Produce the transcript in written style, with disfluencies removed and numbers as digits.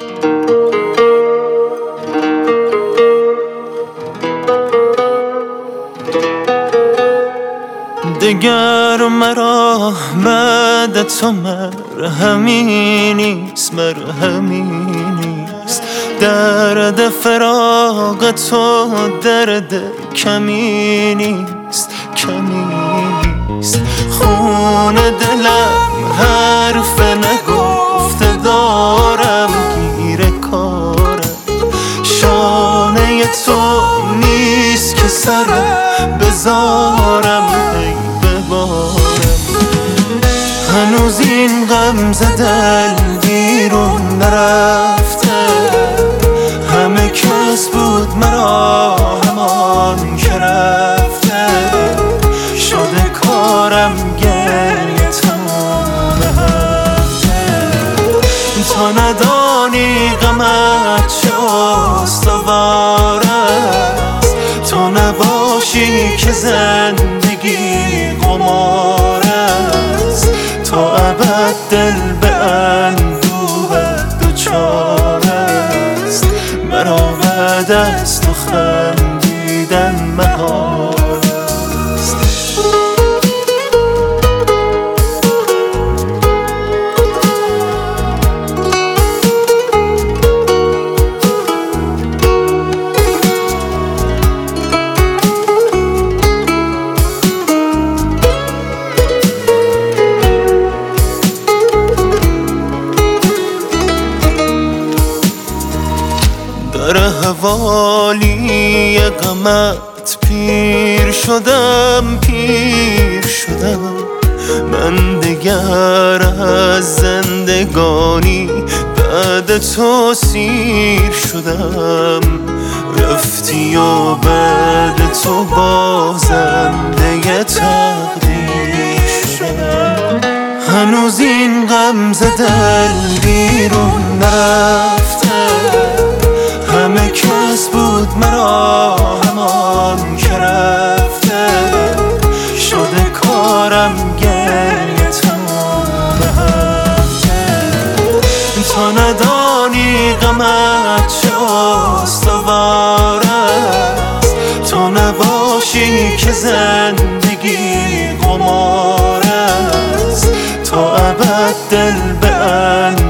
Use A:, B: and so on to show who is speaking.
A: دگر مرا بعد تو مرهمی نیست، مرهمی نیست. درد فراق تو درد کمی نیست، کمی نیست. خون دلم حرف نگفته دارم گیر کارم. شانه تو نیست که سرم بذارم هنوز این غم ز دل بیرون نرفته. همه کس بود مرا همان که رفته. شده کارم گریه تمام هفته. تا ندانی غمت چه استوار است، تا نباشی که زندگی قمار است. تا ابد دل به اندوهت دچار است. مرا بعد از تو خندیدن محال است. در حوالی غمت پیر شدم، پیر شدم. من دگر از زندگانی بعد تو سیر شدم. رفتی و بعد تو بازنده تقدیر شدم. هنوز این غم ز دل بیرون نرفته. همه کس بود مرا همان که رفته. شده کارم گریه تمام هفته. تا ندانی غمت چه استوار است، تا نباشی که زندگی قمار است. تا ابد دل به